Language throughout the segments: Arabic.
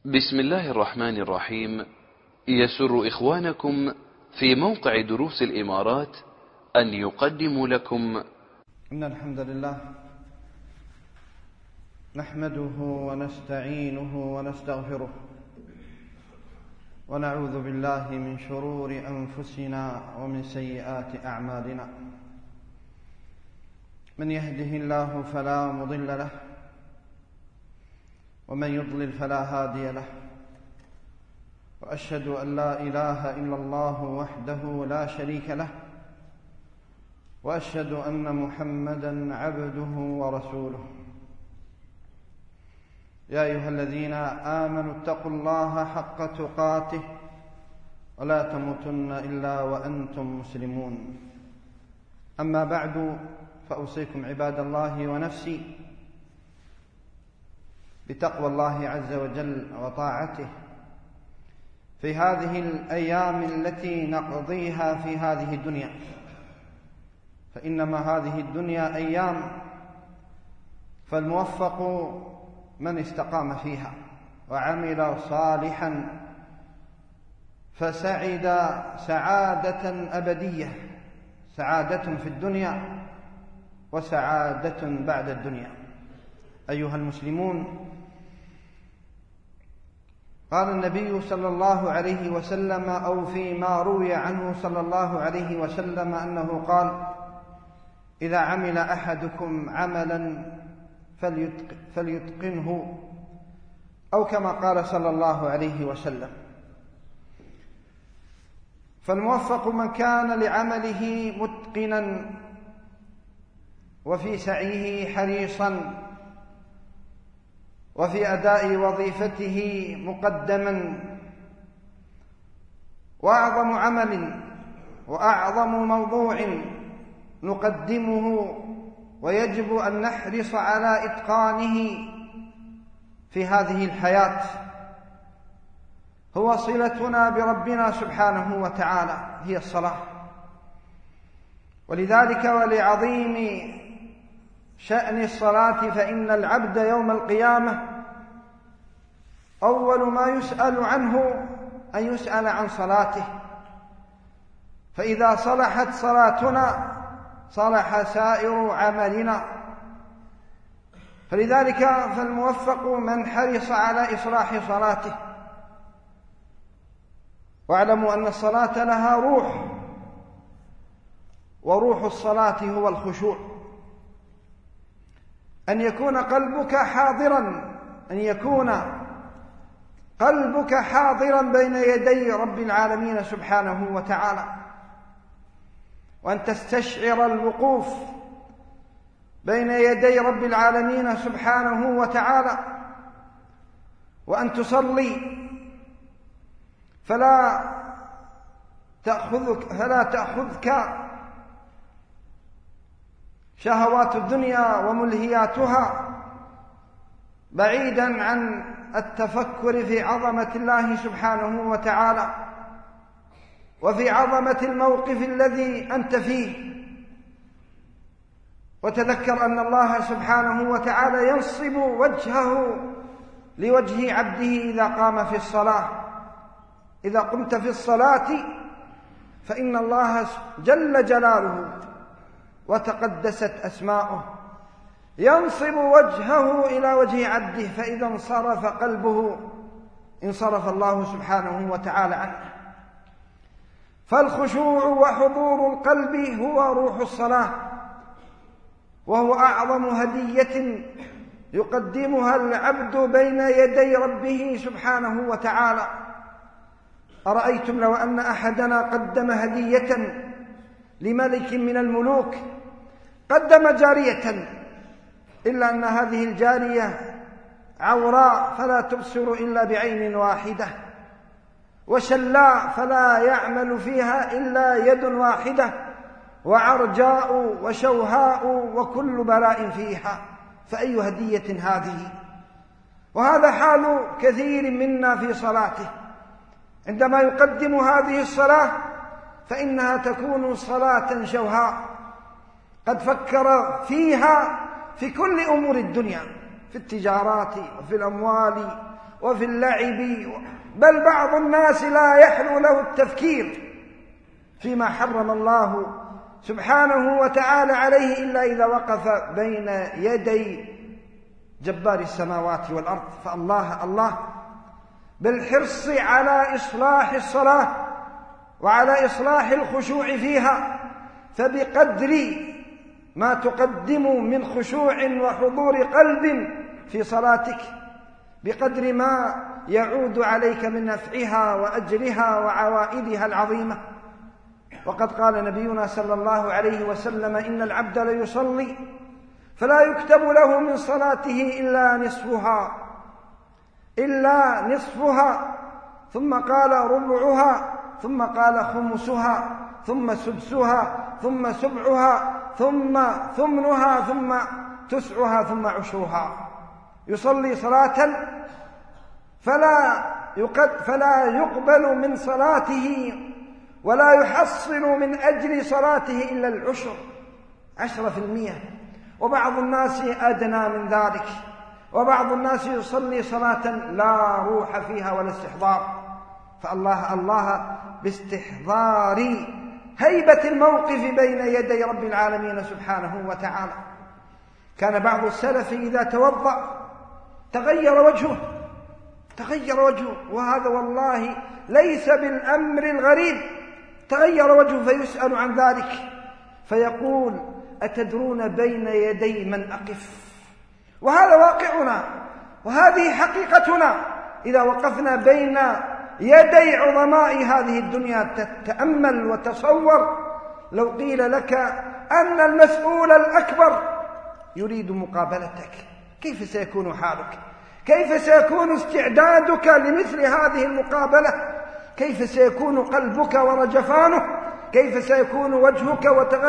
بسم الله الرحمن الرحيم. يسر إخوانكم في موقع دروس الإمارات أن يقدموا لكم إن الحمد لله نحمده ونستعينه ونستغفره ونعوذ بالله من شرور أنفسنا ومن سيئات أعمالنا. من يهده الله فلا مضل له ومن يضلل فلا هادي له، وأشهد أن لا إله إلا الله وحده لا شريك له، وأشهد أن محمدًا عبده ورسوله. يا أيها الذين آمنوا اتقوا الله حق تقاته ولا تموتن إلا وأنتم مسلمون. أما بعد، فأوصيكم عباد الله ونفسي بتقوى الله عز وجل وطاعته في هذه الأيام التي نقضيها في هذه الدنيا، فإنما هذه الدنيا أيام، فالموفق من استقام فيها وعمل صالحا فسعد سعادة أبدية، سعادة في الدنيا وسعادة بعد الدنيا. أيها المسلمون، قال النبي صلى الله عليه وسلم، أو فيما روي عنه صلى الله عليه وسلم أنه قال: إذا عمل أحدكم عملا فليتقنه، أو كما قال صلى الله عليه وسلم. فالموفق من كان لعمله متقنا وفي سعيه حريصا وفي أداء وظيفته مقدما. وأعظم عمل وأعظم موضوع نقدمه ويجب أن نحرص على إتقانه في هذه الحياة هو صلتنا بربنا سبحانه وتعالى، هي الصلاة. ولذلك ولعظيم شأن الصلاة فإن العبد يوم القيامة أول ما يسأل عنه أن يسأل عن صلاته، فإذا صلحت صلاتنا صلح سائر عملنا. فلذلك فالموفق من حرص على إصلاح صلاته. واعلموا أن الصلاة لها روح، وروح الصلاة هو الخشوع، أن يكون قلبك حاضرا، أن يكون قلبك حاضرا بين يدي رب العالمين سبحانه وتعالى، وأن تستشعر الوقوف بين يدي رب العالمين سبحانه وتعالى، وأن تصلي فلا تأخذك شهوات الدنيا وملهياتها بعيدا عن التفكر في عظمة الله سبحانه وتعالى وفي عظمة الموقف الذي أنت فيه. وتذكر أن الله سبحانه وتعالى ينصب وجهه لوجه عبده إذا قام في الصلاة. إذا قمت في الصلاة فإن الله جل جلاله وتقدست أسماؤه ينصب وجهه إلى وجه عبده، فإذا انصرف قلبه انصرف الله سبحانه وتعالى عنه. فالخشوع وحضور القلب هو روح الصلاة، وهو أعظم هدية يقدمها العبد بين يدي ربه سبحانه وتعالى. أرأيتم لو أن أحدنا قدم هدية لملك من الملوك، قدم جارية، إلا أن هذه الجارية عوراء فلا تبصر إلا بعين واحدة، وشلاء فلا يعمل فيها إلا يد واحدة، وعرجاء وشوهاء وكل بلاء فيها، فأي هدية هذه؟ وهذا حال كثير منا في صلاته، عندما يقدم هذه الصلاة فإنها تكون صلاة شوهاء، قد فكر فيها في كل أمور الدنيا، في التجارات وفي الأموال وفي اللعب، بل بعض الناس لا يحلو له التفكير فيما حرم الله سبحانه وتعالى عليه إلا إذا وقف بين يدي جبار السماوات والأرض. فالله بالحرص على إصلاح الصلاة وعلى إصلاح الخشوع فيها، فبقدر ما تقدم من خشوع وحضور قلب في صلاتك بقدر ما يعود عليك من نفعها وأجرها وعوائدها العظيمة. وقد قال نبينا صلى الله عليه وسلم: إن العبد ليصلي فلا يكتب له من صلاته إلا نصفها، ثم قال ربعها، ثم قال خمسها، ثم سدسها، ثم سبعها، ثم ثمنها، ثم تسعها، ثم عشرها. يصلي صلاة فلا يقبل من صلاته ولا يحصل من أجل صلاته إلا العشر، 10%. وبعض الناس أدنى من ذلك، وبعض الناس يصلي صلاة لا روح فيها ولا استحضار. فالله باستحضار هيبة الموقف بين يدي رب العالمين سبحانه وتعالى. كان بعض السلف إذا توضأ تغير وجهه، وهذا والله ليس بالأمر الغريب. تغير وجهه فيسأل عن ذلك فيقول: أتدرون بين يدي من أقف؟ وهذا واقعنا وهذه حقيقتنا. إذا وقفنا بين يدي عظماء هذه الدنيا تتأمل وتصور، لو قيل لك أن المسؤول الأكبر يريد مقابلتك، كيف سيكون حالك؟ كيف سيكون استعدادك لمثل هذه المقابلة؟ كيف سيكون قلبك ورجفانه؟ كيف سيكون وجهك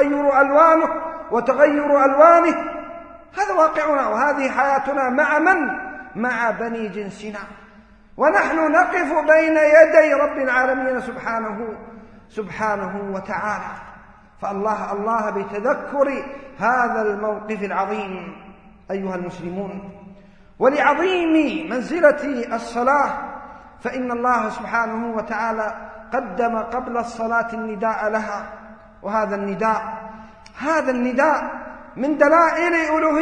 وتغير ألوانه؟ هذا واقعنا وهذه حياتنا مع من؟ مع بني جنسنا، ونحن نقف بين يدي رب العالمين سبحانه وتعالى. فالله بتذكر هذا الموقف العظيم أيها المسلمون، ولعظيم منزلة الصلاة، فإن الله سبحانه وتعالى قدم قبل الصلاة النداء لها. وهذا النداء من دلائل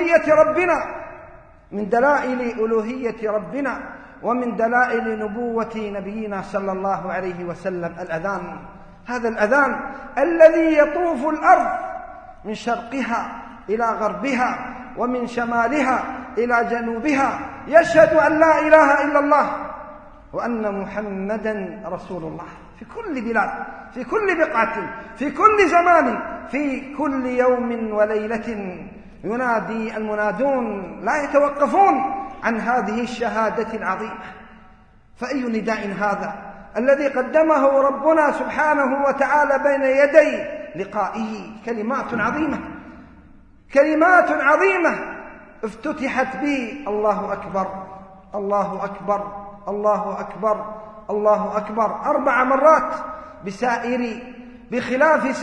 ألوهية ربنا، ومن دلائل نبوة نبينا صلى الله عليه وسلم. الأذان، هذا الأذان الذي يطوف الأرض من شرقها إلى غربها ومن شمالها إلى جنوبها، يشهد أن لا إله إلا الله وأن محمدا رسول الله، في كل بلاد، في كل بقعة، في كل زمان، في كل يوم وليلة ينادي المنادون لا يتوقفون عن هذه الشهادة العظيمة. فأي نداء هذا الذي قدمه ربنا سبحانه وتعالى بين يدي لقائه؟ كلمات عظيمة افتتحت به الله أكبر، الله أكبر، الله أكبر، الله أكبر 4 مرات، بخلاف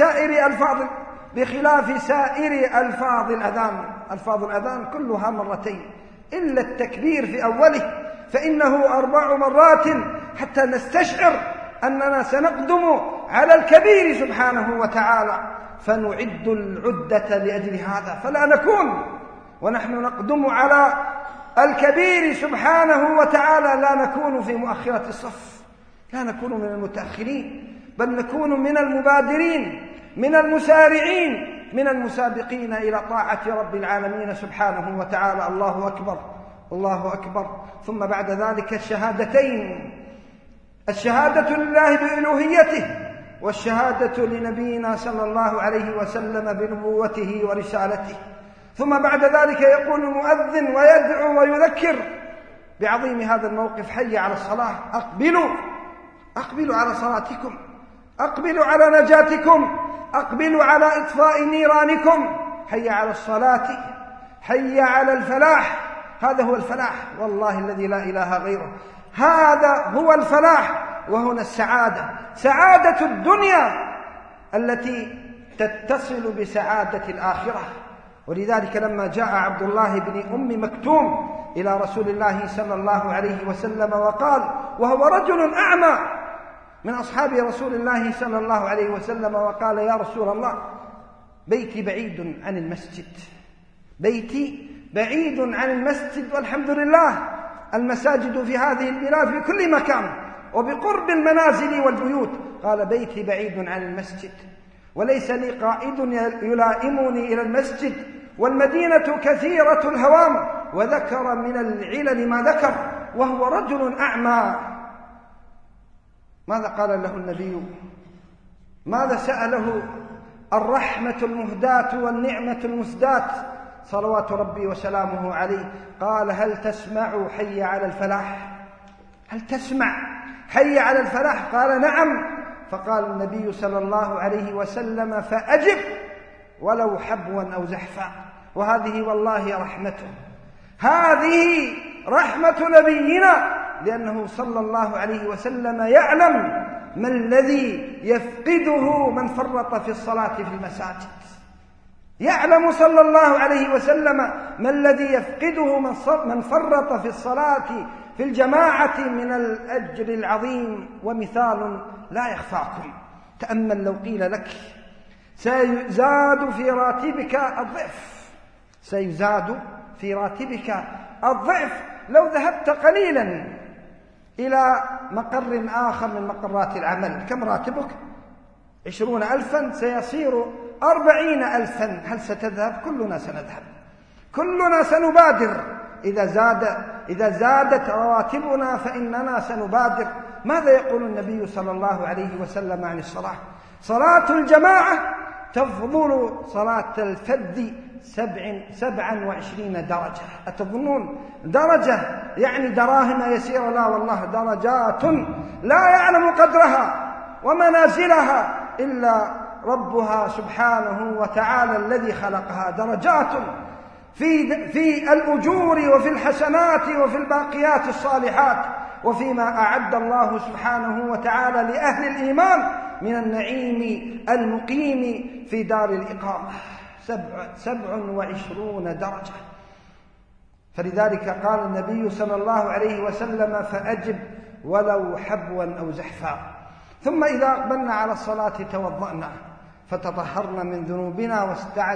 سائر ألفاظ الأذان. ألفاظ الأذان كلها مرتين إلا التكبير في أوله، فإنه 4 مرات حتى نستشعر أننا سنقدم على الكبير سبحانه وتعالى، فنعد العدة لأجل هذا، فلا نكون ونحن نقدم على الكبير سبحانه وتعالى لا نكون في مؤخرة الصف، لا نكون من المتأخرين، بل نكون من المبادرين، من المسارعين، من المسابقين إلى طاعة رب العالمين سبحانه وتعالى. الله أكبر، الله أكبر. ثم بعد ذلك الشهادتين، الشهادة لله بألوهيته، والشهادة لنبينا صلى الله عليه وسلم بنبوته ورسالته. ثم بعد ذلك يقول المؤذن ويدعو ويذكر بعظيم هذا الموقف: حي على الصلاة، أقبلوا على صلاتكم، أقبلوا على نجاتكم، أقبلوا على إطفاء نيرانكم، حي على الصلاة، حي على الفلاح. هذا هو الفلاح والله الذي لا إله غيره، هذا هو الفلاح. وهنا سعادة الدنيا التي تتصل بسعادة الآخرة، ولذلك لما جاء عبد الله بن أم مكتوم إلى رسول الله صلى الله عليه وسلم وقال، وهو رجل أعمى من أصحاب رسول الله صلى الله عليه وسلم، وقال: يا رسول الله، بيتي بعيد عن المسجد، بيتي بعيد عن المسجد، والحمد لله المساجد في هذه البلاد في كل مكان وبقرب المنازل والبيوت. قال: بيتي بعيد عن المسجد وليس لي قائد يلائمني إلى المسجد، والمدينة كثيرة الهوام، وذكر من العلل ما ذكر، وهو رجل أعمى. ماذا قال له النبي؟ ماذا سأله؟ الرحمة المهداة والنعمة المسداة صلوات ربي وسلامه عليه. قال: هل تسمع حي على الفلاح؟ هل تسمع حي على الفلاح؟ قال: نعم. فقال النبي صلى الله عليه وسلم: فأجب ولو حبوا أو زحفا. وهذه والله رحمته، هذه رحمة نبينا، لأنه صلى الله عليه وسلم يعلم ما الذي يفقده من فرط في الصلاة في المساجد. يعلم صلى الله عليه وسلم ما الذي يفقده من فرط في الصلاة في الجماعة من الأجر العظيم. ومثال لا يخفاكم، تأمل لو قيل لك سيزاد في راتبك الضعف، سيزاد في راتبك الضعف لو ذهبت قليلا إلى مقر آخر من مقرات العمل. كم راتبك؟ 20,000، سيصير 40,000. هل ستذهب؟ كلنا سنذهب، كلنا سنبادر. إذا زادت رواتبنا فإننا سنبادر. ماذا يقول النبي صلى الله عليه وسلم عن الصلاة؟ صلاة الجماعة تفضل صلاة الفرد 27 درجة. أتظنون درجة يعني دراهم يسيرة؟ لا والله، درجات لا يعلم قدرها ومنازلها إلا ربها سبحانه وتعالى الذي خلقها. درجات في الأجور وفي الحسنات وفي الباقيات الصالحات، وفيما أعد الله سبحانه وتعالى لأهل الإيمان من النعيم المقيم في دار الإقامة. 27 درجة. فلذلك قال النبي صلى الله عليه وسلم: فأجب ولو حبوا أو زحفا. ثم إذا أقبلنا على الصلاة توضأنا فتطهرنا من ذنوبنا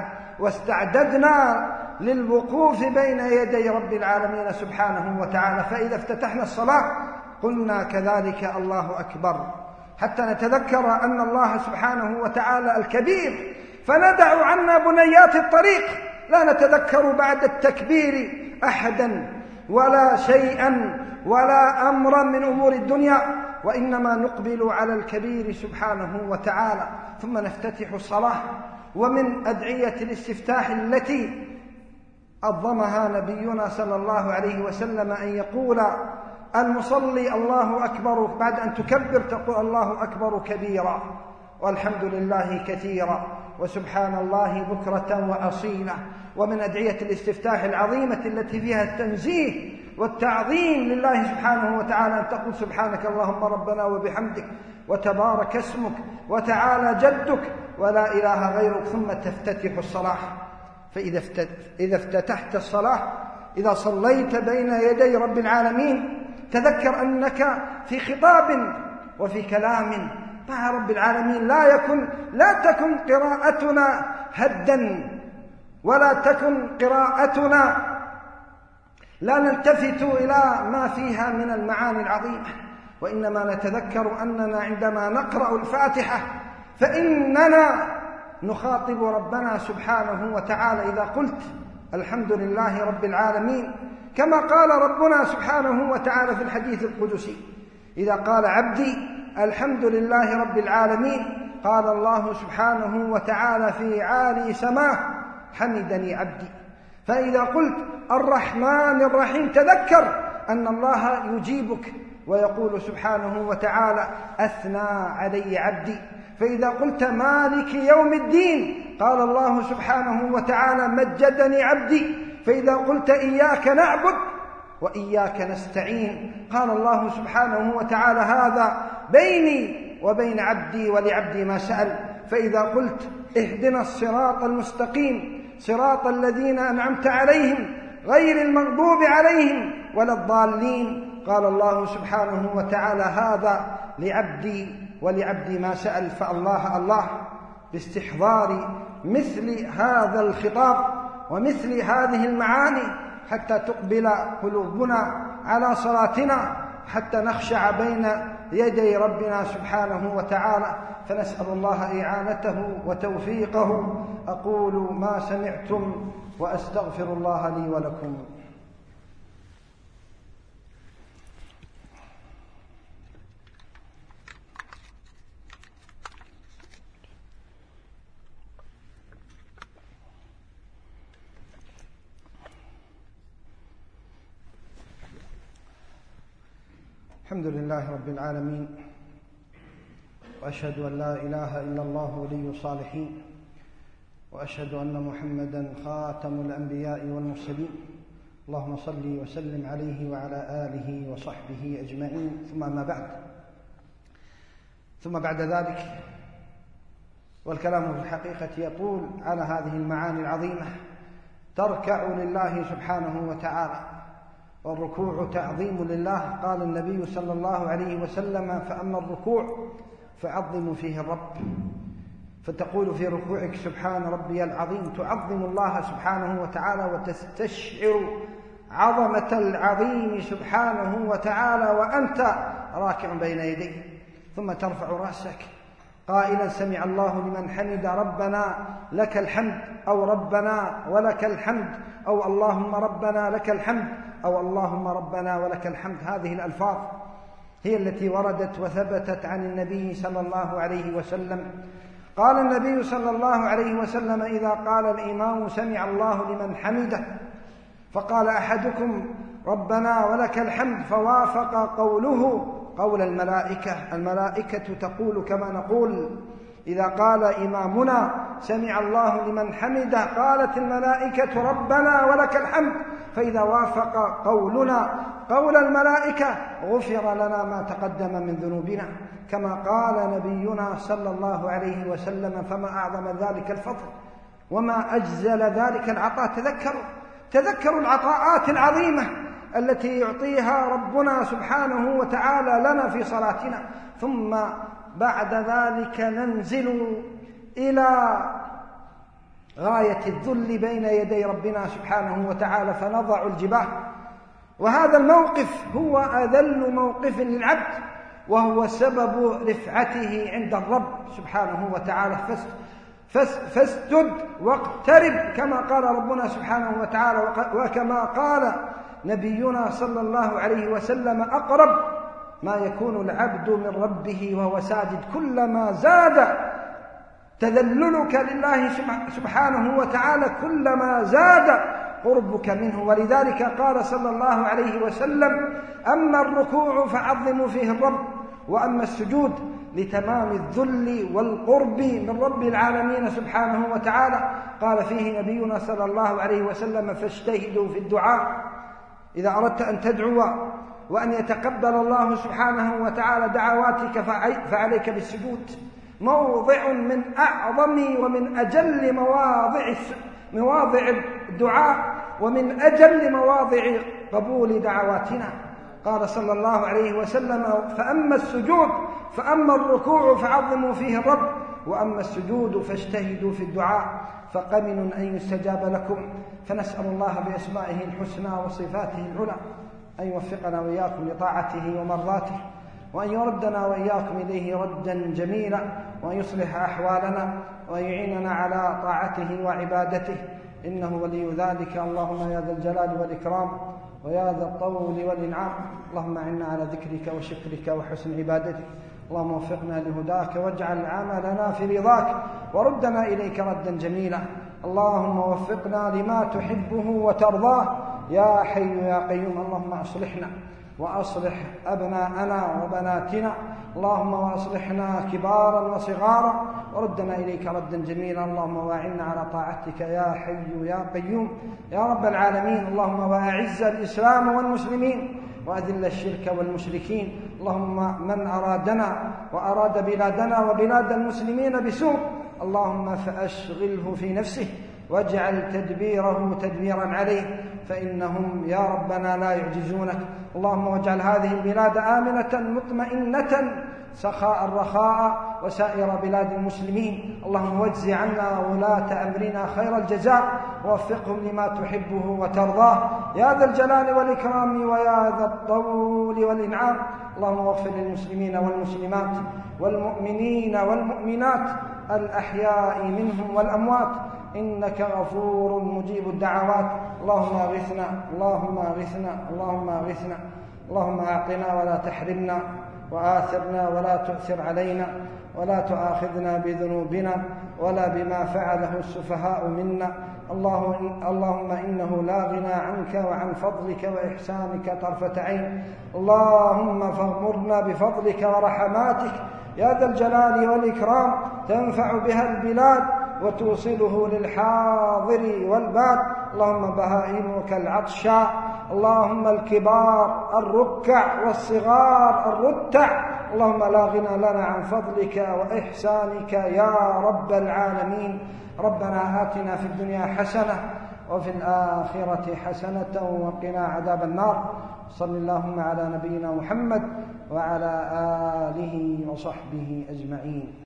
واستعددنا للوقوف بين يدي رب العالمين سبحانه وتعالى. فإذا افتتحنا الصلاة قلنا كذلك الله أكبر، حتى نتذكر أن الله سبحانه وتعالى الكبير، فندع عنا بنيات الطريق، لا نتذكر بعد التكبير أحدا ولا شيئا ولا أمرا من أمور الدنيا، وإنما نقبل على الكبير سبحانه وتعالى. ثم نفتتح الصلاة. ومن أدعية الاستفتاح التي أضمها نبينا صلى الله عليه وسلم أن يقول المصلي: الله أكبر، بعد أن تكبر تقول: الله أكبر كبيرا، والحمد لله كثيرا، وسبحان الله بكرة وأصيلا. ومن أدعية الاستفتاح العظيمة التي فيها التنزيه والتعظيم لله سبحانه وتعالى أن تقول: سبحانك اللهم ربنا وبحمدك، وتبارك اسمك، وتعالى جدك، ولا إله غيرك. ثم تفتتح الصلاة. فإذا افتتحت الصلاة، إذا صليت بين يدي رب العالمين، تذكر أنك في خطاب وفي كلام مع رب العالمين. لا تكن قراءتنا هدا، ولا تكن قراءتنا لا نلتفت إلى ما فيها من المعاني العظيمة، وإنما نتذكر أننا عندما نقرأ الفاتحة فإننا نخاطب ربنا سبحانه وتعالى. إذا قلت الحمد لله رب العالمين، كما قال ربنا سبحانه وتعالى في الحديث القدسي: إذا قال عبدي الحمد لله رب العالمين، قال الله سبحانه وتعالى في عالي سماه: حمدني عبدي. فإذا قلت الرحمن الرحيم، تذكر أن الله يجيبك ويقول سبحانه وتعالى: أثنى علي عبدي. فإذا قلت مالك يوم الدين، قال الله سبحانه وتعالى: مجدني عبدي. فإذا قلت إياك نعبد وإياك نستعين، قال الله سبحانه وتعالى: هذا بيني وبين عبدي ولعبدي ما سأل. فإذا قلت اهدنا الصراط المستقيم، صراط الذين أنعمت عليهم غير المغضوب عليهم ولا الضالين. قال الله سبحانه وتعالى: هذا لعبدي ولعبدي ما سأل. فالله الله باستحضار مثل هذا الخطاب ومثل هذه المعاني حتى تقبل قلوبنا على صلاتنا، حتى نخشع بين يدي ربنا سبحانه وتعالى، فنسأل الله إعانته وتوفيقه. أقول ما سمعتم وأستغفر الله لي ولكم. الحمد لله رب العالمين، وأشهد أن لا إله إلا الله ولي الصالحين، وأشهد أن محمدا خاتم الأنبياء والمرسلين. اللهم صل وسلم عليه وعلى آله وصحبه أجمعين. ثم بعد ذلك، والكلام في الحقيقة يطول على هذه المعاني العظيمة. تركع لله سبحانه وتعالى، والركوع تعظيم لله. قال النبي صلى الله عليه وسلم: فأما الركوع فعظموا فيه الرب. فتقول في ركوعك: سبحان ربي العظيم، تعظم الله سبحانه وتعالى وتستشعر عظمة العظيم سبحانه وتعالى وأنت راكع بين يديه. ثم ترفع رأسك قائلا: سمع الله لمن حمد، ربنا لك الحمد، أو ربنا ولك الحمد، أو اللهم ربنا لك الحمد، أو اللهم ربنا ولك الحمد. هذه الألفاظ هي التي وردت وثبتت عن النبي صلى الله عليه وسلم. قال النبي صلى الله عليه وسلم: إذا قال الإمام سمع الله لمن حمده، فقال أحدكم ربنا ولك الحمد، فوافق قوله قول الملائكة تقول كما نقول. إذا قال إمامنا سمع الله لمن حمده، قالت الملائكة ربنا ولك الحمد. فإذا وافق قولنا قول الملائكة غفر لنا ما تقدم من ذنوبنا، كما قال نبينا صلى الله عليه وسلم: فما أعظم ذلك الفضل وما أجزل ذلك العطاء. تذكروا العطاءات العظيمة التي يعطيها ربنا سبحانه وتعالى لنا في صلاتنا. ثم بعد ذلك ننزل إلى غاية الذل بين يدي ربنا سبحانه وتعالى، فنضع الجباه. وهذا الموقف هو أذل موقف للعبد، وهو سبب رفعته عند الرب سبحانه وتعالى. فاسجد واقترب، كما قال ربنا سبحانه وتعالى، وكما قال نبينا صلى الله عليه وسلم: أقرب ما يكون العبد من ربه وهو ساجد. كلما زاد تذللك لله سبحانه وتعالى كلما زاد قربك منه. ولذلك قال صلى الله عليه وسلم: أما الركوع فعظموا فيه الرب، وأما السجود لتمام الذل والقرب من رب العالمين سبحانه وتعالى. قال فيه نبينا صلى الله عليه وسلم: فاجتهدوا في الدعاء إذا أردت أن تدعو وأن يتقبل الله سبحانه وتعالى دعواتك، فعليك بالسجود. موضع من أعظم ومن أجل مواضع الدعاء، ومن أجل مواضع قبول دعواتنا. قال صلى الله عليه وسلم: فأما الركوع فعظموا فيه الرب، وأما السجود فاجتهدوا في الدعاء، فقمن أن يستجاب لكم. فنسأل الله بأسمائه الحسنى وصفاته العلى أن يوفقنا وإياكم لطاعته ومرضاته، وأن يردنا وإياكم إليه ردا جميلا، وأن يصلح أحوالنا، وأن يعيننا على طاعته وعبادته، إنه ولي ذلك. اللهم يا ذا الجلال والإكرام، ويا ذا الطول والإنعام، اللهم أعنا على ذكرك وشكرك وحسن عبادتك. اللهم وفقنا لهداك، واجعل عملنا في رضاك، وردنا إليك ردا جميلا. اللهم وفقنا لما تحبه وترضاه يا حي يا قيوم. اللهم أصلحنا وأصلح أبناءنا وبناتنا، اللهم وأصلحنا كبارا وصغارا، وردنا إليك ردا جميلا. اللهم واعنا على طاعتك يا حي يا قيوم يا رب العالمين. اللهم وأعز الإسلام والمسلمين، وأذل الشرك والمشركين. اللهم من أرادنا وأراد بلادنا وبلاد المسلمين بسوء، اللهم فأشغله في نفسه واجعل تدبيره تدبيرا عليه، فإنهم يا ربنا لا يعجزونك. اللهم واجعل هذه البلاد آمنة مطمئنة سخاء رخاء وسائر بلاد المسلمين. اللهم واجز عنا ولاة أمرنا خير الجزاء، ووفقهم لما تحبه وترضاه يا ذا الجلال والإكرام ويا ذا الطول والإنعام. اللهم اغفر للمسلمين والمسلمات والمؤمنين والمؤمنات الأحياء منهم والأموات، إنك غفور مجيب الدعوات. اللهم اغثنا اللهم اغثنا اللهم اغثنا. اللهم أعطنا ولا تحرمنا، وآثرنا ولا تؤثر علينا، ولا تؤاخذنا بذنوبنا ولا بما فعله السفهاء منا. اللهم إنه لا غنى عنك وعن فضلك وإحسانك طرفة عين. اللهم فاغمرنا بفضلك ورحماتك يا ذا الجلال والإكرام، تنفع بها البلاد وتوصله للحاضر والباد. اللهم بهائمك العطشاء، اللهم الكبار الركع والصغار الرتع، اللهم لا غنى لنا عن فضلك وإحسانك يا رب العالمين. ربنا آتنا في الدنيا حسنة وفي الآخرة حسنة وقنا عذاب النار. صل اللهم على نبينا محمد وعلى آله وصحبه أجمعين.